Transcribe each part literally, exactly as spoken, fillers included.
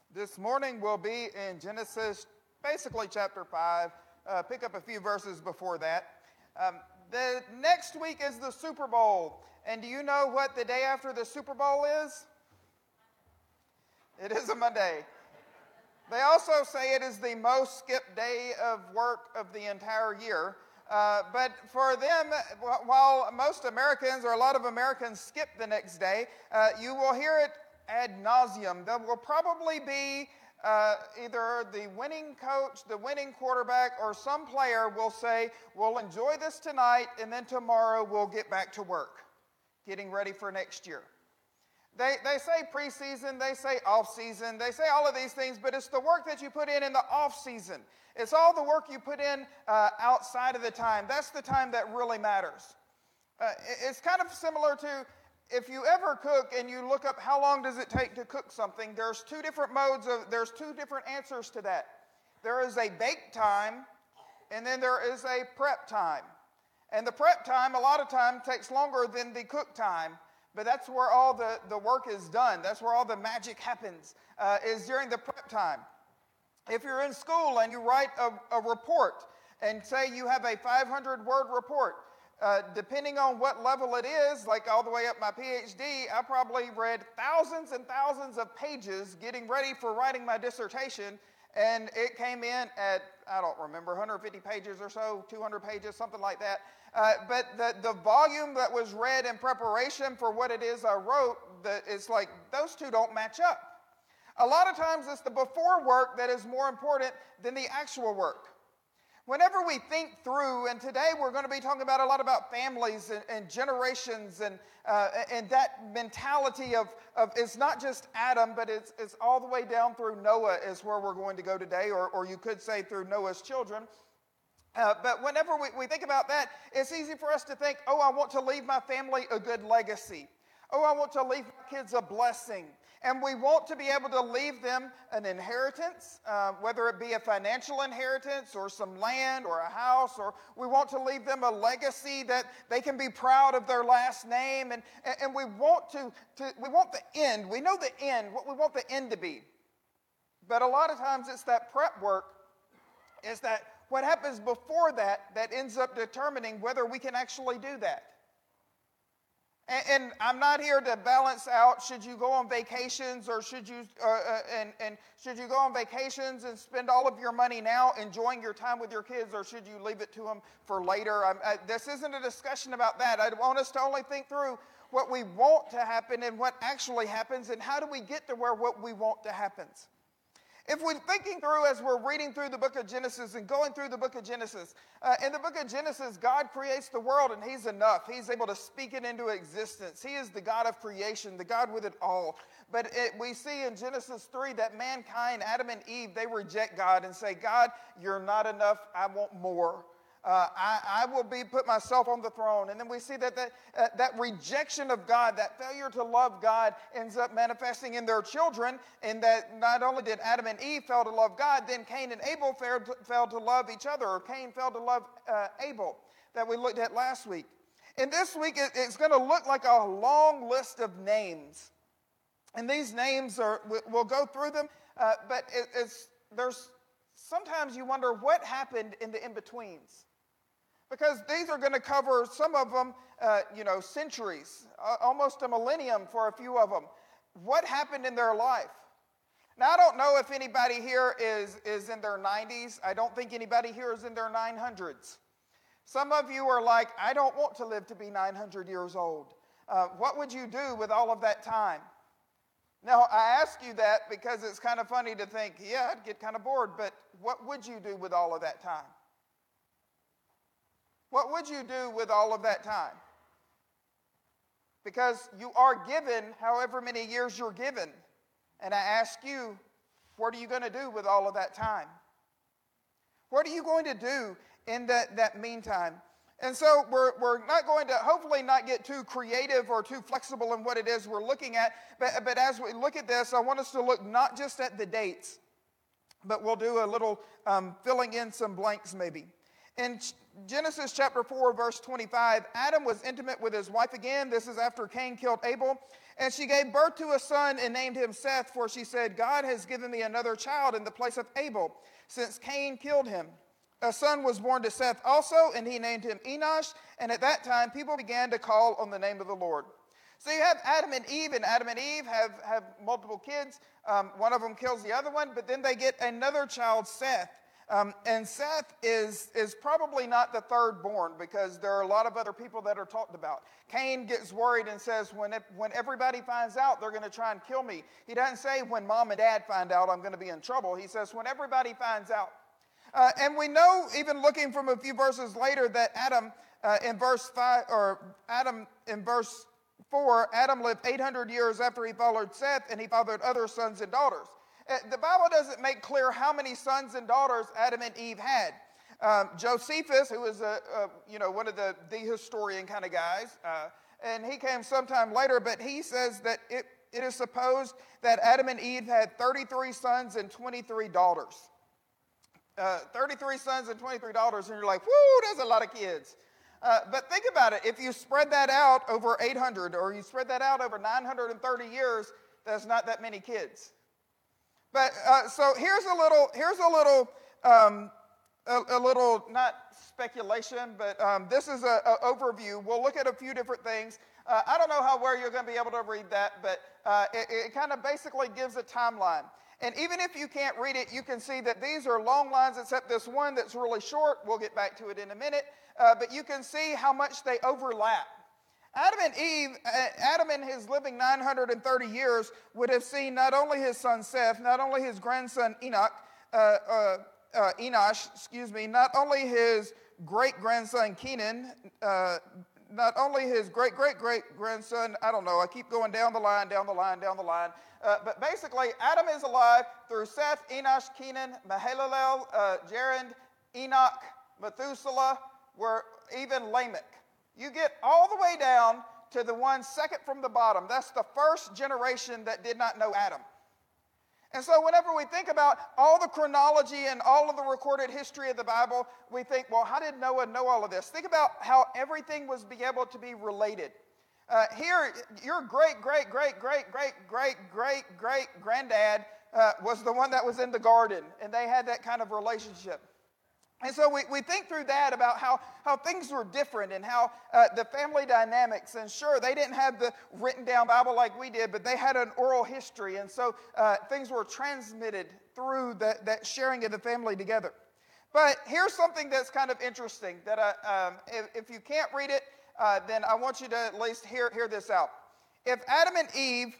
This morning we'll be in Genesis, basically chapter five. Uh, pick up a few verses before that. Um, the next week is the Super Bowl. And do you know what the day after the Super Bowl is? It is a Monday. They also say it is the most skipped day of work of the entire year. Uh, but for them, while most Americans or a lot of Americans skip the next day, uh, you will hear it ad nauseum. There will probably be uh, either the winning coach, the winning quarterback, or some player will say, we'll enjoy this tonight, and then tomorrow we'll get back to work, getting ready for next year. They, they say preseason, they say off-season, they say all of these things, but it's the work that you put in in the off-season. It's all the work you put in uh, outside of the time. That's the time that really matters. Uh, it's kind of similar to if you ever cook and you look up how long does it take to cook something, there's two different modes of, there's two different answers to that. There is a bake time, and then there is a prep time. And the prep time, a lot of time, takes longer than the cook time. But that's where all the, the work is done. That's where all the magic happens, uh, is during the prep time. If you're in school and you write a, a report, and say you have a five hundred word report, uh, depending on what level it is, like all the way up my P H D, I probably read thousands and thousands of pages getting ready for writing my dissertation, and it came in at, I don't remember, one hundred fifty pages or so, two hundred pages, something like that. Uh, but the, the volume that was read in preparation for what it is I wrote, the, it's like those two don't match up. A lot of times it's the before work that is more important than the actual work. Whenever we think through, and today we're going to be talking about a lot about families and, and generations and uh, and that mentality of, of it's not just Adam, but it's, it's all the way down through Noah is where we're going to go today, or, or you could say through Noah's children. Uh, but whenever we, we think about that, it's easy for us to think, oh, I want to leave my family a good legacy. Oh, I want to leave my kids a blessing. And we want to be able to leave them an inheritance, uh, whether it be a financial inheritance or some land or a house, or we want to leave them a legacy that they can be proud of their last name. And, and we want to, to, we want the end. We know the end, what we want the end to be. But a lot of times it's that prep work, is that what happens before that that ends up determining whether we can actually do that. And I'm not here to balance out should you go on vacations or should you uh, uh, and, and should you go on vacations and spend all of your money now enjoying your time with your kids, or should you leave it to them for later? I'm, I, this isn't a discussion about that. I want us to only think through what we want to happen and what actually happens, and how do we get to where what we want to happens. If we're thinking through as we're reading through the book of Genesis and going through the book of Genesis, uh, in the book of Genesis, God creates the world and he's enough. He's able to speak it into existence. He is the God of creation, the God with it all. But it, we see in Genesis three that mankind, Adam and Eve, they reject God and say, God, you're not enough. I want more. Uh, I, I will be put myself on the throne. And then we see that that, uh, that rejection of God, that failure to love God, ends up manifesting in their children, in that not only did Adam and Eve fail to love God, then Cain and Abel failed to, failed to love each other, or Cain failed to love uh, Abel, that we looked at last week. And this week it, it's going to look like a long list of names. And these names are, we'll go through them, uh, but it, it's there's sometimes you wonder what happened in the in-betweens. Because these are going to cover, some of them, uh, you know, centuries, uh, almost a millennium for a few of them. What happened in their life? Now, I don't know if anybody here is, is in their nineties. I don't think anybody here is in their nine hundreds. Some of you are like, I don't want to live to be nine hundred years old. Uh, what would you do with all of that time? Now, I ask you that because it's kind of funny to think, yeah, I'd get kind of bored, but what would you do with all of that time? What would you do with all of that time? Because you are given however many years you're given. And I ask you, what are you going to do with all of that time? What are you going to do in that, that meantime? And so we're, we're not going to, hopefully not get too creative or too flexible in what it is we're looking at. But, but as we look at this, I want us to look not just at the dates, but we'll do a little um, filling in some blanks maybe. In Genesis chapter four, verse twenty-five, Adam was intimate with his wife again. This is after Cain killed Abel. And she gave birth to a son and named him Seth, for she said, God has given me another child in the place of Abel, since Cain killed him. A son was born to Seth also, and he named him Enosh. And at that time, people began to call on the name of the Lord. So you have Adam and Eve, and Adam and Eve have, have multiple kids. Um, one of them kills the other one, but then they get another child, Seth. Um, and Seth is, is probably not the third born, because there are a lot of other people that are talked about. Cain gets worried and says, when, it, when everybody finds out, they're going to try and kill me. He doesn't say, when mom and dad find out, I'm going to be in trouble. He says, when everybody finds out. Uh, and we know, even looking from a few verses later, that Adam uh, in verse five, or Adam in verse four, Adam lived eight hundred years after he fathered Seth, and he fathered other sons and daughters. Uh, the Bible doesn't make clear how many sons and daughters Adam and Eve had. Um, Josephus, who was a, a you know one of the, the historian kind of guys, uh, and he came sometime later, but he says that it, it is supposed that Adam and Eve had thirty-three sons and twenty-three daughters. Uh, thirty-three sons and twenty-three daughters, and you're like, whoo, that's a lot of kids. Uh, but think about it. If you spread that out over eight hundred, or you spread that out over nine hundred thirty years, that's not that many kids. But uh, so here's a little, here's a little, um, a, a little not speculation, but um, this is an overview. We'll look at a few different things. Uh, I don't know how well you're going to be able to read that, but uh, it, it kind of basically gives a timeline. And even if you can't read it, you can see that these are long lines, except this one that's really short. We'll get back to it in a minute. Uh, but you can see how much they overlap. Adam and Eve, uh, Adam in his living nine hundred thirty years would have seen not only his son Seth, not only his grandson Enoch, uh, uh, uh, Enosh, excuse me, not only his great-grandson Kenan, uh, not only his great-great-great-grandson, I don't know, I keep going down the line, down the line, down the line. Uh, but basically, Adam is alive through Seth, Enosh, Kenan, Mahalalel, uh, Jared, Enoch, Methuselah, where even Lamech. You get all the way down to the one second from the bottom. That's the first generation that did not know Adam. And so whenever we think about all the chronology and all of the recorded history of the Bible, we think, well, how did Noah know all of this? Think about how everything was be able to be related. Uh, here, your great, great, great, great, great, great, great, great granddad uh, was the one that was in the garden, and they had that kind of relationship. And so we, we think through that about how, how things were different and how uh, the family dynamics. And sure, they didn't have the written down Bible like we did, but they had an oral history. And so uh, things were transmitted through that, that sharing of the family together. But here's something that's kind of interesting that I, um, if, if you can't read it, uh, then I want you to at least hear, hear this out. If Adam and Eve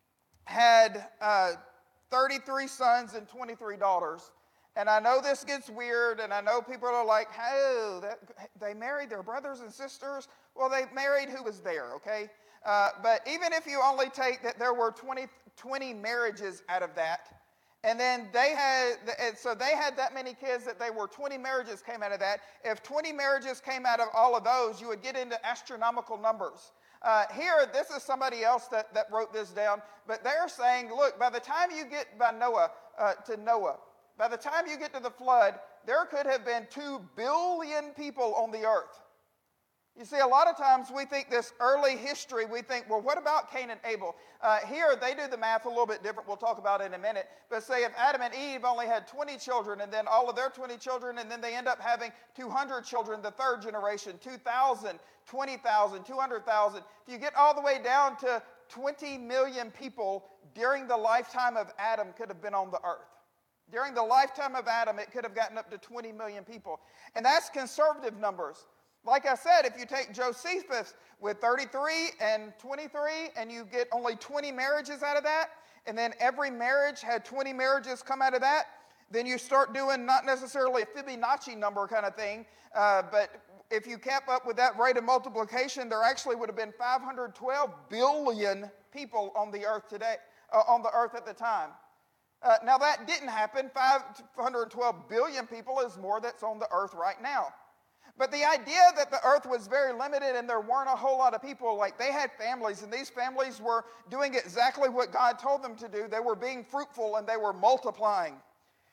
had uh, thirty-three sons and twenty-three daughters, and I know this gets weird, and I know people are like, oh, that, they married their brothers and sisters. Well, they married who was there, okay? Uh, but even if you only take that there were twenty, twenty marriages out of that, and then they had, so they had that many kids that they were twenty marriages came out of that. If twenty marriages came out of all of those, you would get into astronomical numbers. Uh, here, this is somebody else that, that wrote this down, but they're saying, look, by the time you get by Noah uh, to Noah, by the time you get to the flood, there could have been two billion people on the earth. You see, a lot of times we think this early history, we think, well, what about Cain and Abel? Uh, here, they do the math a little bit different. We'll talk about it in a minute. But say if Adam and Eve only had twenty children, and then all of their twenty children, and then they end up having two hundred children, the third generation, two thousand, twenty thousand, two hundred thousand. If you get all the way down to twenty million people during the lifetime of Adam could have been on the earth. During the lifetime of Adam, it could have gotten up to twenty million people. And that's conservative numbers. Like I said, if you take Josephus with thirty-three and twenty-three, and you get only twenty marriages out of that, and then every marriage had twenty marriages come out of that, then you start doing not necessarily a Fibonacci number kind of thing, uh, but if you kept up with that rate of multiplication, there actually would have been five hundred twelve billion people on the earth today, uh, on the earth at the time. Uh, now that didn't happen. five hundred twelve billion people is more that's on the earth right now. But the idea that the earth was very limited and there weren't a whole lot of people, like they had families, and these families were doing exactly what God told them to do. They were being fruitful and they were multiplying.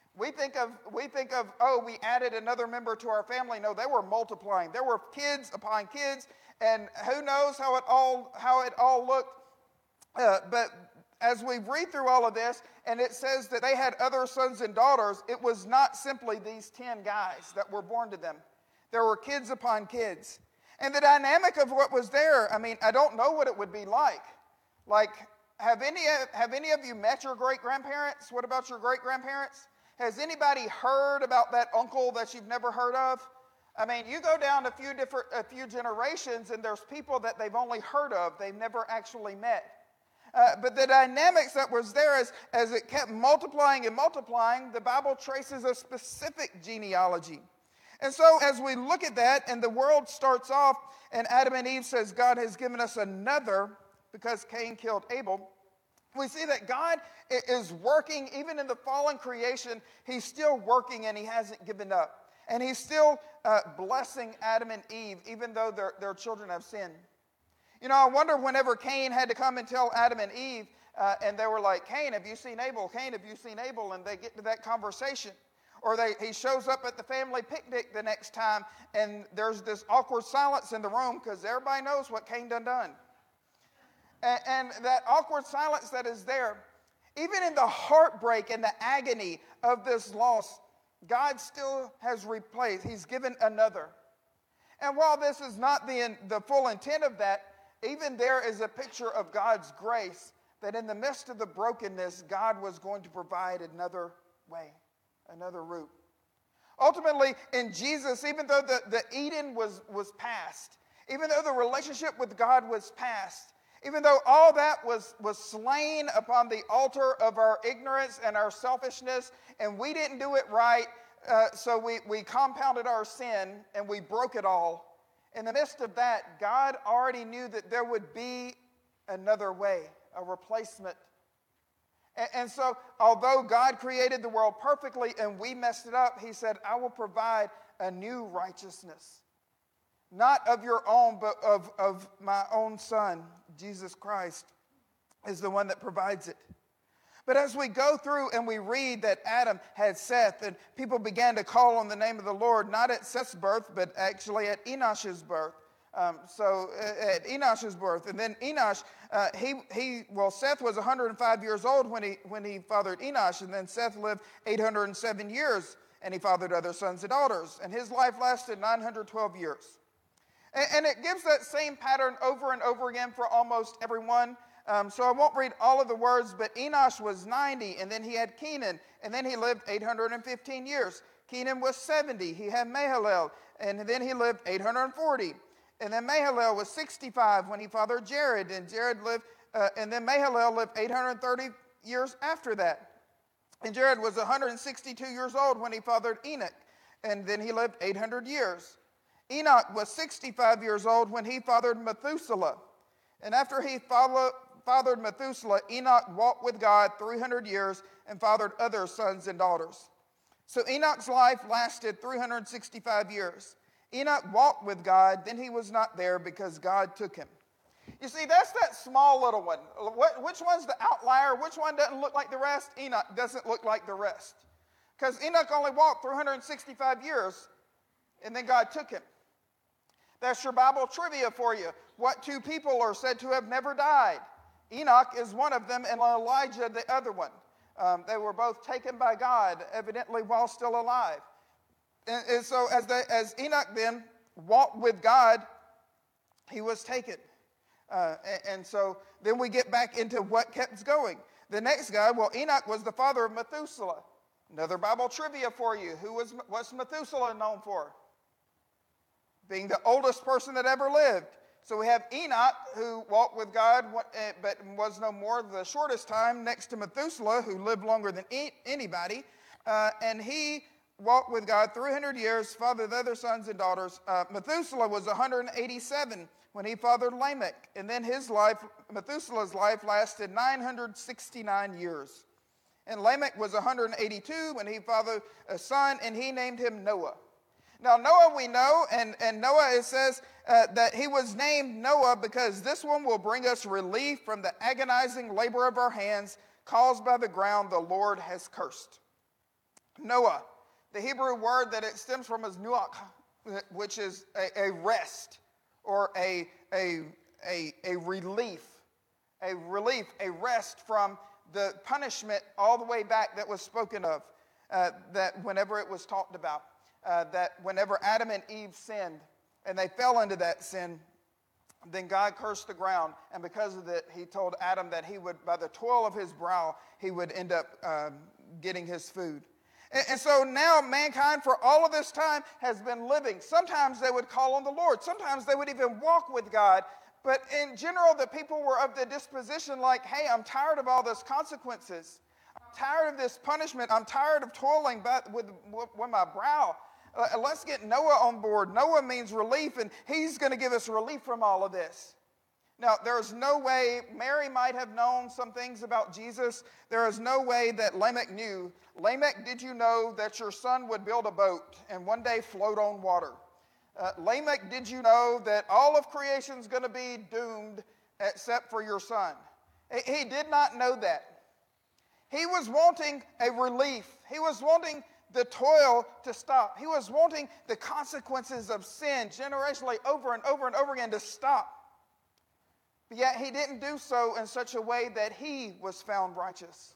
We think of, we think of, oh, we added another member to our family. No, they were multiplying. There were kids upon kids, and who knows how it all, how it all looked. Uh, but as we read through all of this, and it says that they had other sons and daughters, it was not simply these ten guys that were born to them. There were kids upon kids. And the dynamic of what was there, I mean, I don't know what it would be like. Like, have any, have any of you met your great-grandparents? What about your great-grandparents? Has anybody heard about that uncle that you've never heard of? I mean, you go down a few different, a few generations, and there's people that they've only heard of, they've never actually met. Uh, but the dynamics that was there, as, as it kept multiplying and multiplying, the Bible traces a specific genealogy. And so as we look at that, and the world starts off, and Adam and Eve says, God has given us another, because Cain killed Abel, we see that God is working, even in the fallen creation, he's still working and he hasn't given up. And he's still uh, blessing Adam and Eve, even though their, their children have sinned. You know, I wonder whenever Cain had to come and tell Adam and Eve, uh, and they were like, Cain, have you seen Abel? Cain, have you seen Abel? And they get to that conversation. Or they, he shows up at the family picnic the next time, and there's this awkward silence in the room because everybody knows what Cain done done. And, and that awkward silence that is there, even in the heartbreak and the agony of this loss, God still has replaced. He's given another. And while this is not the, the full intent of that, even there is a picture of God's grace, that in the midst of the brokenness, God was going to provide another way, another route. Ultimately, in Jesus, even though the, the Eden was, was past, even though the relationship with God was past, even though all that was, was slain upon the altar of our ignorance and our selfishness, and we didn't do it right, uh, so we, we compounded our sin and we broke it all. In the midst of that, God already knew that there would be another way, a replacement. And, and so, although God created the world perfectly and we messed it up, he said, I will provide a new righteousness. Not of your own, but of, of my own Son, Jesus Christ, is the one that provides it. But as we go through and we read that Adam had Seth, and people began to call on the name of the Lord, not at Seth's birth, but actually at Enosh's birth. Um, so uh, at Enosh's birth. And then Enosh, uh, he, he, well, Seth was one hundred five years old when he, when he fathered Enosh, and then Seth lived eight hundred seven years, and he fathered other sons and daughters. And his life lasted nine hundred twelve years. And it gives that same pattern over and over again for almost everyone. Um, so I won't read all of the words, but Enosh was ninety, and then he had Kenan, and then he lived eight hundred fifteen years. Kenan was seventy, he had Mahalalel, and then he lived eight hundred forty. And then Mahalalel was sixty-five when he fathered Jared, and Jared lived, uh, and then Mahalalel lived eight hundred thirty years after that. And Jared was one hundred sixty-two years old when he fathered Enoch, and then he lived eight hundred years. Enoch was sixty-five years old when he fathered Methuselah. And after he fathered Methuselah, Enoch walked with God three hundred years and fathered other sons and daughters. So Enoch's life lasted three hundred sixty-five years. Enoch walked with God, then he was not there because God took him. You see, that's that small little one. What, which one's the outlier? Which one doesn't look like the rest? Enoch doesn't look like the rest. Because Enoch only walked three hundred sixty-five years, and then God took him. That's your Bible trivia for you. What two people are said to have never died? Enoch is one of them, and Elijah the other one. Um, they were both taken by God, evidently while still alive. And, and so as, they, as Enoch then walked with God, he was taken. Uh, and, and so then we get back into what kept going. The next guy, well, Enoch was the father of Methuselah. Another Bible trivia for you. Who was what's Methuselah known for? Being the oldest person that ever lived. So we have Enoch, who walked with God, but was no more the shortest time, next to Methuselah, who lived longer than anybody. Uh, and he walked with God three hundred years, fathered other sons and daughters. Uh, Methuselah was one hundred eighty-seven when he fathered Lamech. And then his life, Methuselah's life, lasted nine hundred sixty-nine years. And Lamech was one hundred eighty-two when he fathered a son, and he named him Noah. Now, Noah we know, and, and Noah, it says uh, that he was named Noah because this one will bring us relief from the agonizing labor of our hands caused by the ground the Lord has cursed. Noah, the Hebrew word that it stems from is nuach, which is a, a rest or a, a, a, a relief, a relief, a rest from the punishment all the way back that was spoken of, uh, that whenever it was talked about, uh, that whenever Adam and Eve sinned and they fell into that sin, then God cursed the ground, and because of it, he told Adam that he would, by the toil of his brow, he would end up um, getting his food. And, and so now mankind for all of this time has been living. Sometimes they would call on the Lord. Sometimes they would even walk with God. But in general, the people were of the disposition like, hey, I'm tired of all those consequences. I'm tired of this punishment. I'm tired of toiling with, with, with my brow. Uh, let's get Noah on board. Noah means relief, and he's going to give us relief from all of this. Now, there's no way, Mary might have known some things about Jesus. There is no way that Lamech knew. Lamech, did you know that your son would build a boat and one day float on water? Uh, Lamech, did you know that all of creation is going to be doomed except for your son? He, he did not know that. He was wanting a relief. He was wanting the toil to stop. He was wanting the consequences of sin generationally over and over and over again to stop. But yet he didn't do so in such a way that he was found righteous.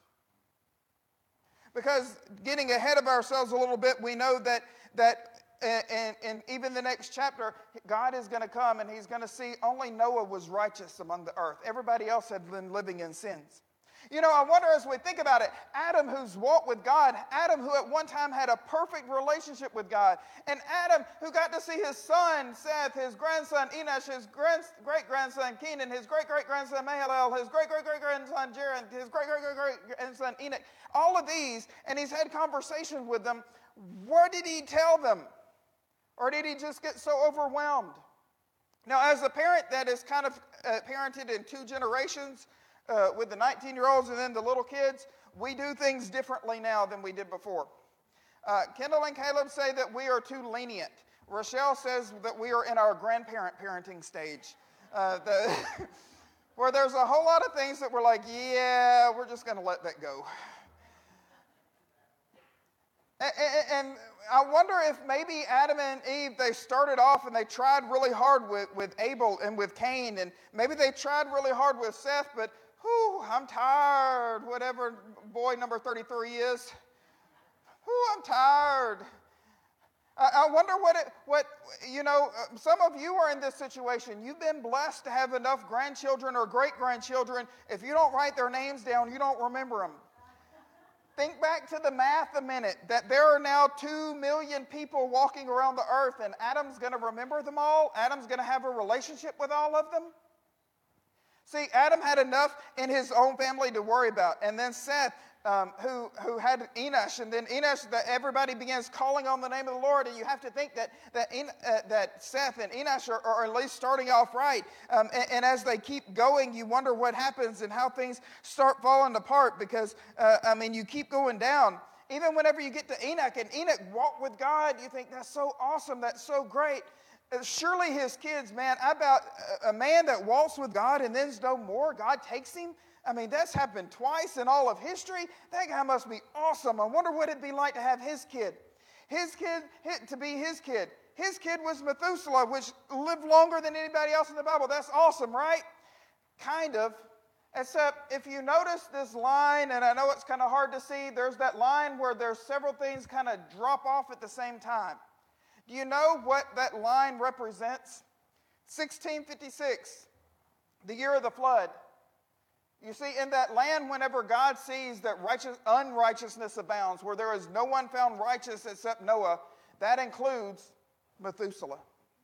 Because getting ahead of ourselves a little bit, we know that, that in, in even the next chapter, God is going to come and he's going to see only Noah was righteous among the earth. Everybody else had been living in sins. You know, I wonder as we think about it, Adam who's walked with God, Adam who at one time had a perfect relationship with God, and Adam who got to see his son Seth, his grandson Enosh, his great-grandson Kenan, his great-great-grandson Mahalalel, his great-great-great-grandson Jared, his great-great-great-grandson Enoch, all of these, and he's had conversations with them. What did he tell them? Or did he just get so overwhelmed? Now, as a parent that is kind of uh, parented in two generations, Uh, with the nineteen-year-olds and then the little kids, we do things differently now than we did before. Uh, Kendall and Caleb say that we are too lenient. Rochelle says that we are in our grandparent parenting stage, uh, the, where there's a whole lot of things that we're like, yeah, we're just going to let that go. And, and I wonder if maybe Adam and Eve, they started off and they tried really hard with, with Abel and with Cain, and maybe they tried really hard with Seth, but whew, I'm tired, whatever boy number thirty-three is. Whew, I'm tired. I, I wonder what, it, what, you know, some of you are in this situation. You've been blessed to have enough grandchildren or great-grandchildren. If you don't write their names down, you don't remember them. Think back to the math a minute, that there are now two million people walking around the earth, and Adam's going to remember them all? Adam's going to have a relationship with all of them? See, Adam had enough in his own family to worry about. And then Seth, um, who, who had Enosh. And then Enosh, that everybody begins calling on the name of the Lord. And you have to think that that, En, uh, that Seth and Enosh are, are at least starting off right. Um, and, and as they keep going, you wonder what happens and how things start falling apart. Because, uh, I mean, you keep going down. Even whenever you get to Enoch, and Enoch walked with God, you think, that's so awesome, that's so great. Surely his kids, man, I about a man that walks with God and then's no more, God takes him. I mean, that's happened twice in all of history. That guy must be awesome. I wonder what it'd be like to have his kid. His kid, to be his kid. His kid was Methuselah, which lived longer than anybody else in the Bible. That's awesome, right? Kind of. Except if you notice this line, and I know it's kind of hard to see, there's that line where there's several things kind of drop off at the same time. Do you know what that line represents? sixteen fifty-six, the year of the flood. You see, in that land, whenever God sees that righteous, unrighteousness abounds, where there is no one found righteous except Noah, that includes Methuselah.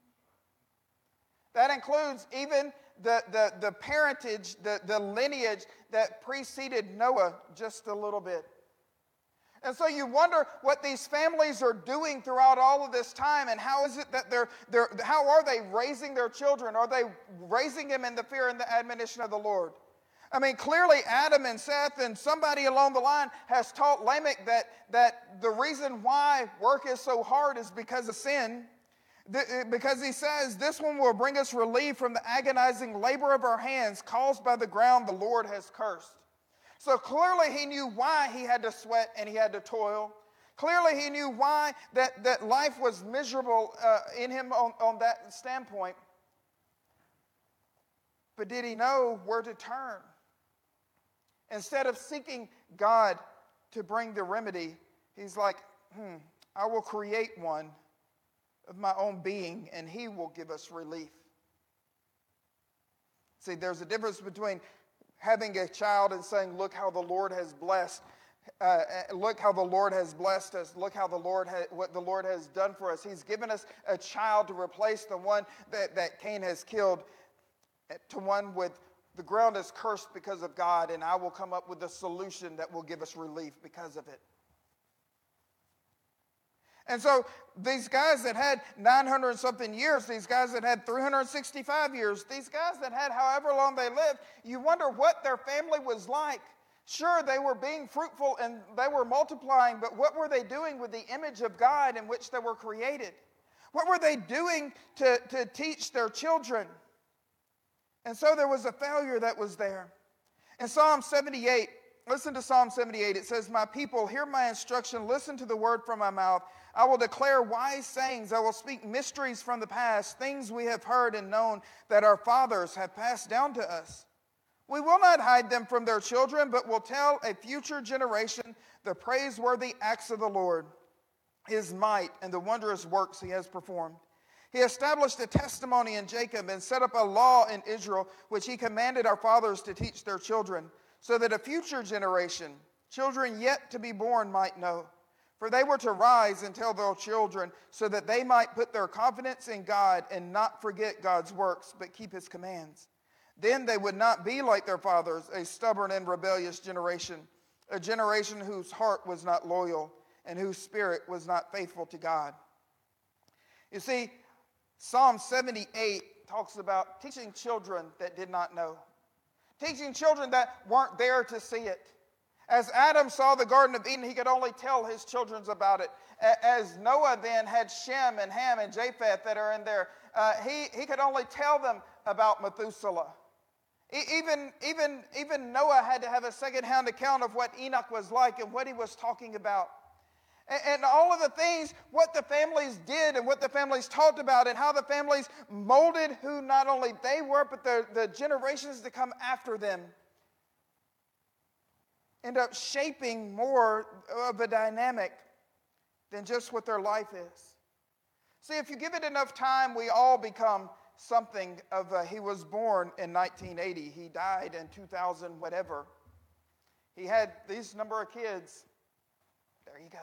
That includes even the, the, the parentage, the, the lineage that preceded Noah just a little bit. And so you wonder what these families are doing throughout all of this time, and how is it that they're, they're how are they raising their children? Are they raising them in the fear and the admonition of the Lord? I mean, clearly Adam and Seth and somebody along the line has taught Lamech that, that the reason why work is so hard is because of sin. Because he says, this one will bring us relief from the agonizing labor of our hands caused by the ground the Lord has cursed. So clearly he knew why he had to sweat and he had to toil. Clearly, he knew why that, that life was miserable uh, in him on, on that standpoint. But did he know where to turn? Instead of seeking God to bring the remedy, he's like, hmm, I will create one of my own being, and he will give us relief. See, there's a difference between having a child and saying, look how the Lord has blessed. Uh, look how the Lord has blessed us. Look how the Lord ha- what the Lord has done for us. He's given us a child to replace the one that, that Cain has killed, to one with the ground is cursed because of God, and I will come up with a solution that will give us relief because of it. And so these guys that had nine hundred something years, these guys that had three hundred sixty-five years, these guys that had however long they lived, you wonder what their family was like. Sure, they were being fruitful and they were multiplying, but what were they doing with the image of God in which they were created? What were they doing to, to teach their children? And so there was a failure that was there. In Psalm seventy-eight, listen to Psalm seventy-eight. It says, my people, hear my instruction. Listen to the word from my mouth. I will declare wise sayings. I will speak mysteries from the past, things we have heard and known that our fathers have passed down to us. We will not hide them from their children, but will tell a future generation the praiseworthy acts of the Lord, his might, and the wondrous works he has performed. He established a testimony in Jacob and set up a law in Israel, which he commanded our fathers to teach their children, so that a future generation, children yet to be born, might know. For they were to rise and tell their children, so that they might put their confidence in God and not forget God's works, but keep his commands. Then they would not be like their fathers, a stubborn and rebellious generation, a generation whose heart was not loyal and whose spirit was not faithful to God. You see, Psalm seventy-eight talks about teaching children that did not know, teaching children that weren't there to see it. As Adam saw the Garden of Eden, he could only tell his children about it. As Noah then had Shem and Ham and Japheth that are in there, uh, he, he could only tell them about Methuselah. Even, even, even Noah had to have a second-hand account of what Enoch was like and what he was talking about. And, and all of the things, what the families did and what the families talked about and how the families molded who not only they were, but the, the generations to come after them, end up shaping more of a dynamic than just what their life is. See, if you give it enough time, we all become something of a, he was born in nineteen eighty. He died in two thousand whatever. He had these number of kids. There you go.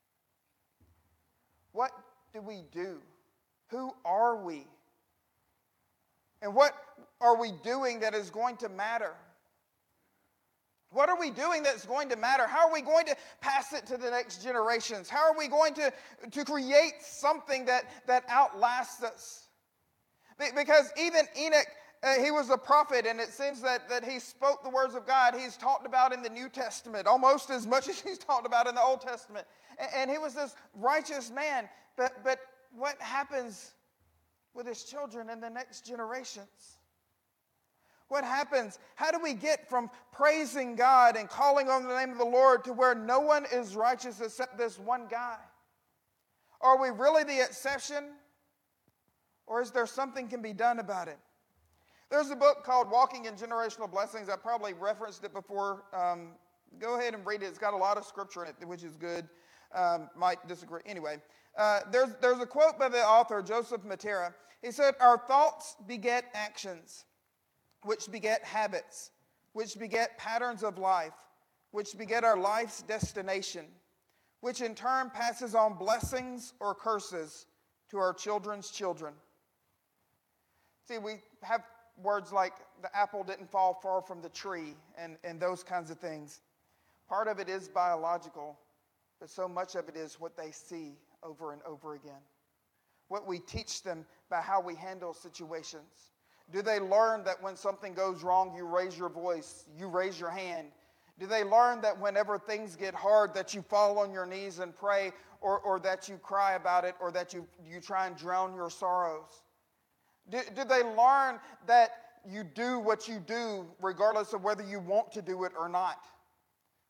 What do we do? Who are we? And what are we doing that is going to matter? What are we doing that's going to matter? How are we going to pass it to the next generations? How are we going to, to create something that, that outlasts us? Because even Enoch, uh, he was a prophet, and it seems that, that he spoke the words of God. He's talked about in the New Testament almost as much as he's talked about in the Old Testament. And, and he was this righteous man. But, but what happens with his children in the next generations? What happens? How do we get from praising God and calling on the name of the Lord to where no one is righteous except this one guy? Are we really the exception? Or is there something can be done about it? There's a book called Walking in Generational Blessings. I probably referenced it before. Um, go ahead and read it. It's got a lot of scripture in it, which is good. Um, might disagree. Anyway, uh, there's, there's a quote by the author, Joseph Matera. He said, our thoughts beget actions, which beget habits, which beget patterns of life, which beget our life's destination, which in turn passes on blessings or curses to our children's children. See, we have words like the apple didn't fall far from the tree and, and those kinds of things. Part of it is biological, but so much of it is what they see over and over again. What we teach them by how we handle situations. Do they learn that when something goes wrong, you raise your voice, you raise your hand? Do they learn that whenever things get hard, that you fall on your knees and pray, or, or that you cry about it, or that you, you try and drown your sorrows? Do, do they learn that you do what you do regardless of whether you want to do it or not?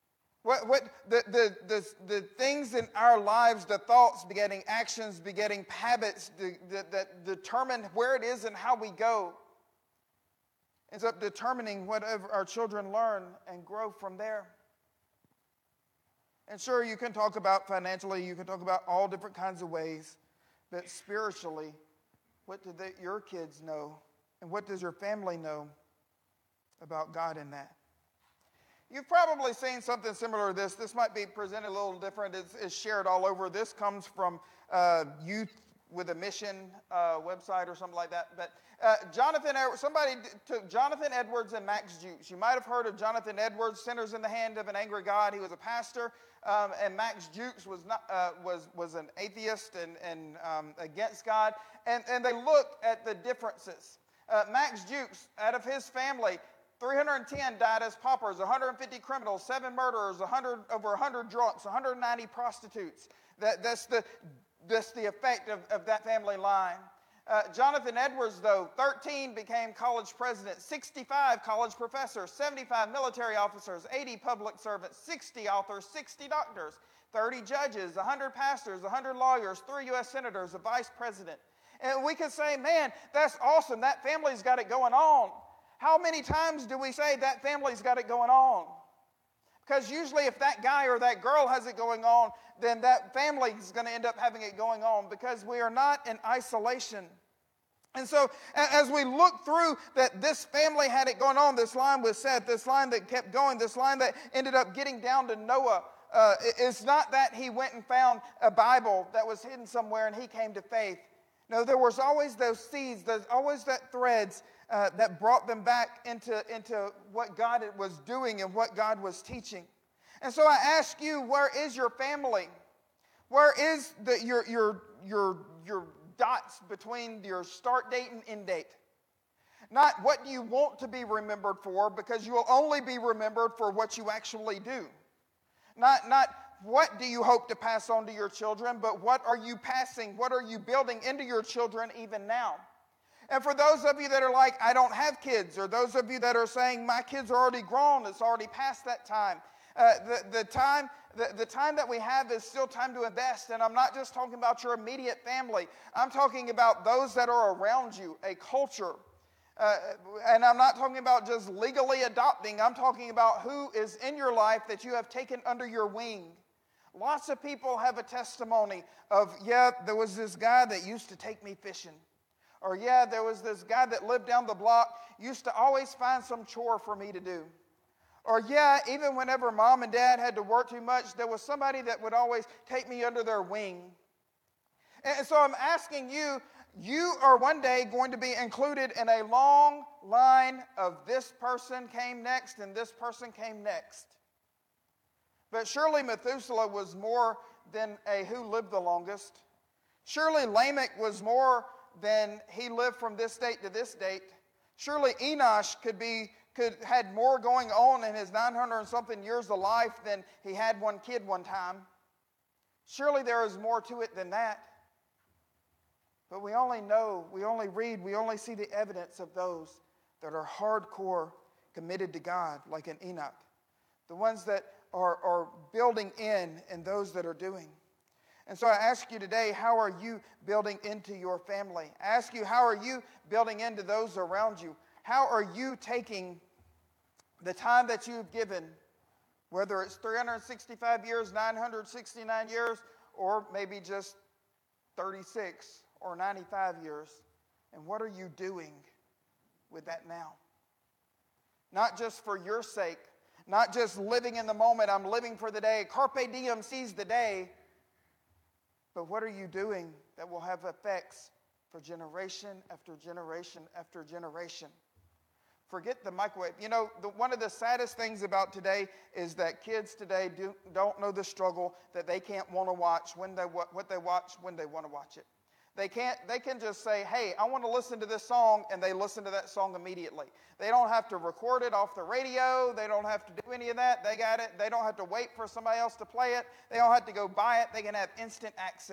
What, what the, the, the, the things in our lives, the thoughts begetting actions, begetting habits the, the, that determine where it is and how we go, ends up determining whatever our children learn and grow from there. And sure, you can talk about financially, you can talk about all different kinds of ways, but spiritually, what do they, your kids know? And what does your family know about God in that? You've probably seen something similar to this. This might be presented a little different. It's, it's shared all over. This comes from uh, Youth with a Mission uh, website or something like that. But uh, Jonathan, somebody took Jonathan Edwards and Max Jukes. You might have heard of Jonathan Edwards, Sinners in the Hand of an Angry God. He was a pastor. Um, and Max Jukes was not uh, was was an atheist and, and um, against God. And, and they looked at the differences. Uh, Max Jukes, out of his family, three hundred ten died as paupers, one hundred fifty criminals, seven murderers, one hundred, over one hundred drunks, one hundred ninety prostitutes. That, that's, the, that's the effect of, of that family line. Uh, Jonathan Edwards, though, thirteen became college presidents, sixty-five college professors, seventy-five military officers, eighty public servants, sixty authors, sixty doctors, thirty judges, one hundred pastors, one hundred lawyers, three U S senators, a vice president. And we could say, man, that's awesome. That family's got it going on. How many times do we say that family's got it going on? Because usually if that guy or that girl has it going on, then that family is going to end up having it going on, because we are not in isolation. And so as we look through that this family had it going on, this line with Seth, this line that kept going, this line that ended up getting down to Noah, uh, it's not that he went and found a Bible that was hidden somewhere and he came to faith. No, there was always those seeds, there's always that threads uh, that brought them back into, into what God was doing and what God was teaching. And so I ask you, where is your family? Where is the, your, your, your, your dots between your start date and end date? Not what do you want to be remembered for, because you will only be remembered for what you actually do. Not, not what do you hope to pass on to your children, but what are you passing, what are you building into your children even now? And for those of you that are like, I don't have kids, or those of you that are saying, my kids are already grown, it's already past that time. Uh, the, the time the, the time that we have is still time to invest. And I'm not just talking about your immediate family. I'm talking about those that are around you, a culture. Uh, and I'm not talking about just legally adopting. I'm talking about who is in your life that you have taken under your wing. Lots of people have a testimony of, yeah, there was this guy that used to take me fishing. Or, yeah, there was this guy that lived down the block, used to always find some chore for me to do. Or, yeah, even whenever mom and dad had to work too much, there was somebody that would always take me under their wing. And so I'm asking you, you are one day going to be included in a long line of this person came next and this person came next. But surely Methuselah was more than a who lived the longest. Surely Lamech was more than he lived from this date to this date. Surely Enosh could be could had more going on in his nine hundred and something years of life than he had one kid one time. Surely there is more to it than that. But we only know, we only read, we only see the evidence of those that are hardcore committed to God, like an Enoch. The ones that are, are building in and those that are doing. And so I ask you today, how are you building into your family? I ask you, how are you building into those around you? How are you taking the time that you've given, whether it's three hundred sixty-five years, nine hundred sixty-nine years, or maybe just thirty-six or ninety-five years, and what are you doing with that now? Not just for your sake, not just living in the moment, I'm living for the day, carpe diem, seize the day, but what are you doing that will have effects for generation after generation after generation? Forget the microwave. You know, the, one of the saddest things about today is that kids today do, don't know the struggle that they can't want to watch when they what they watch when they want to watch it. They can't. They can just say, "Hey, I want to listen to this song," and they listen to that song immediately. They don't have to record it off the radio. They don't have to do any of that. They got it. They don't have to wait for somebody else to play it. They don't have to go buy it. They can have instant access.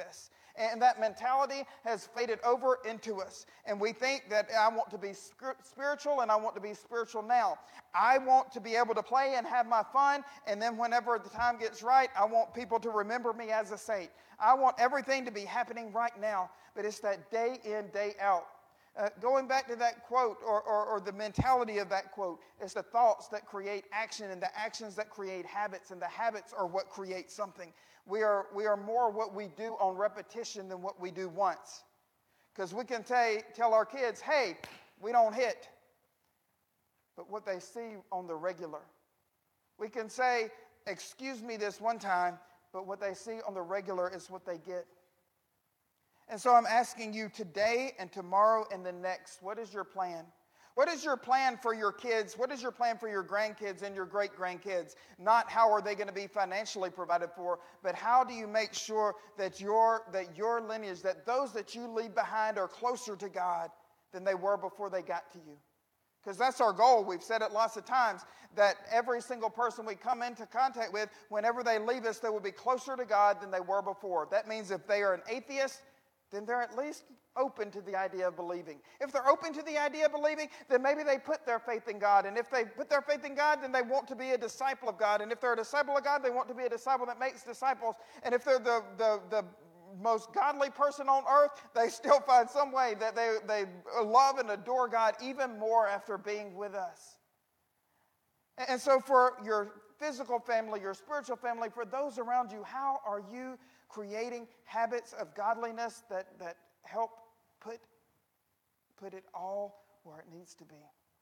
And that mentality has faded over into us. And we think that I want to be spiritual and I want to be spiritual now. I want to be able to play and have my fun, and then whenever the time gets right, I want people to remember me as a saint. I want everything to be happening right now, but it's that day in, day out. Uh, going back to that quote, or, or, or the mentality of that quote, it's the thoughts that create action, and the actions that create habits, and the habits are what create something. We are, we are more what we do on repetition than what we do once. Because we can t- tell our kids, hey, we don't hit. But what they see on the regular. We can say, excuse me this one time, but what they see on the regular is what they get. And so I'm asking you today and tomorrow and the next, what is your plan? What is your plan for your kids? What is your plan for your grandkids and your great-grandkids? Not how are they going to be financially provided for, but how do you make sure that your, that your lineage, that those that you leave behind are closer to God than they were before they got to you? Because that's our goal. We've said it lots of times, that every single person we come into contact with, whenever they leave us, they will be closer to God than they were before. That means if they are an atheist, then they're at least open to the idea of believing. If they're open to the idea of believing, then maybe they put their faith in God. And if they put their faith in God, then they want to be a disciple of God. And if they're a disciple of God, they want to be a disciple that makes disciples. And if they're the, the, the most godly person on earth, they still find some way that they, they love and adore God even more after being with us. And so for your physical family, your spiritual family, for those around you, how are you creating habits of godliness that, that help put, put it all where it needs to be?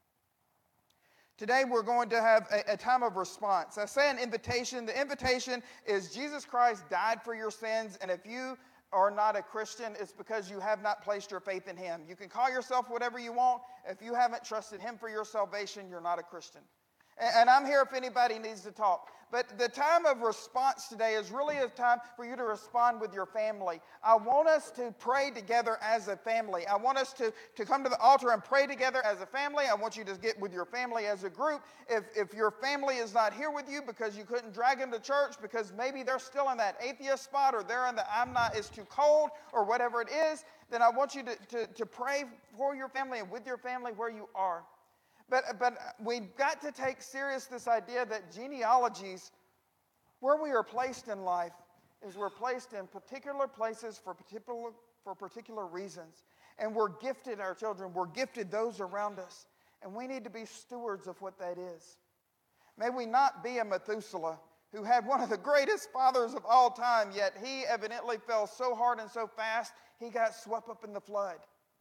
Today we're going to have a, a time of response. I say an invitation. The invitation is Jesus Christ died for your sins, and if you are not a Christian, it's because you have not placed your faith in Him. You can call yourself whatever you want. If you haven't trusted Him for your salvation, you're not a Christian. And I'm here if anybody needs to talk. But the time of response today is really a time for you to respond with your family. I want us to pray together as a family. I want us to, to come to the altar and pray together as a family. I want you to get with your family as a group. If, if your family is not here with you because you couldn't drag them to church, because maybe they're still in that atheist spot, or they're in the I'm not, it's too cold, or whatever it is, then I want you to, to, to pray for your family and with your family where you are. But, but we've got to take serious this idea that genealogies, where we are placed in life, is we're placed in particular places for particular, for particular reasons. And we're gifted our children. We're gifted those around us. And we need to be stewards of what that is. May we not be a Methuselah who had one of the greatest fathers of all time, yet he evidently fell so hard and so fast, he got swept up in the flood.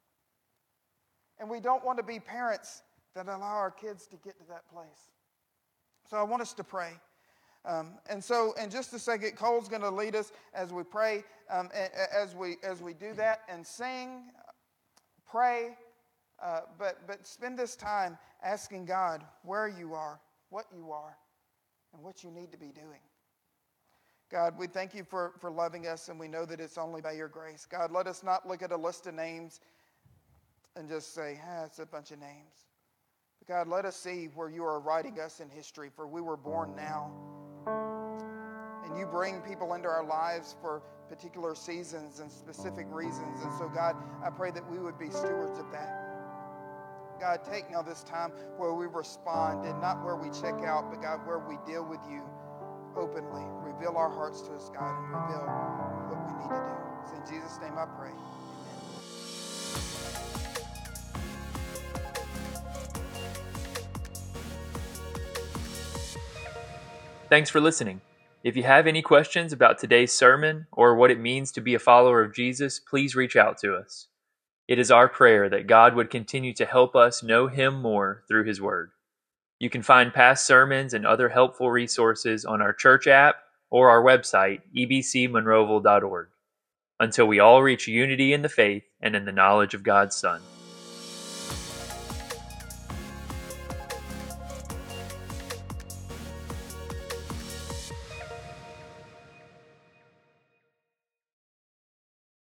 And we don't want to be parents that allow our kids to get to that place. So I want us to pray. Um, and so in just a second, Cole's going to lead us as we pray, um, as we as we do that, and sing, pray, uh, but, but spend this time asking God where you are, what you are, and what you need to be doing. God, we thank you for, for loving us, and we know that it's only by your grace. God, let us not look at a list of names and just say, ah, it's a bunch of names. God, let us see where you are writing us in history, for we were born now. And you bring people into our lives for particular seasons and specific reasons. And so, God, I pray that we would be stewards of that. God, take now this time where we respond, and not where we check out, but God, where we deal with you openly. Reveal our hearts to us, God, and reveal what we need to do. It's in Jesus' name I pray. Thanks for listening. If you have any questions about today's sermon or what it means to be a follower of Jesus, please reach out to us. It is our prayer that God would continue to help us know Him more through His Word. You can find past sermons and other helpful resources on our church app or our website, e b c monroeville dot org. Until we all reach unity in the faith and in the knowledge of God's Son.